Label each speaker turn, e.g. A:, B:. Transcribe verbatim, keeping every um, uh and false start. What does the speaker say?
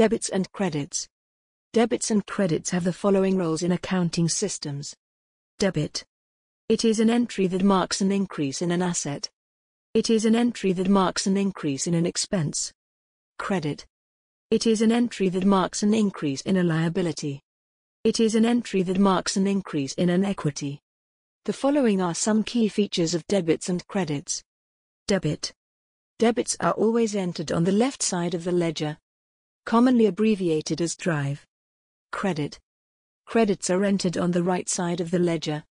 A: Debits and credits. Debits and credits have the following roles in accounting systems. Debit. It is an entry that marks an increase in an asset. It is an entry that marks an increase in an expense. Credit. It is an entry that marks an increase in a liability. It is an entry that marks an increase in an equity. The following are some key features of debits and credits. Debit. Debits are always entered on the left side of the ledger, commonly abbreviated as drive. Credit. Credits are entered on the right side of the ledger,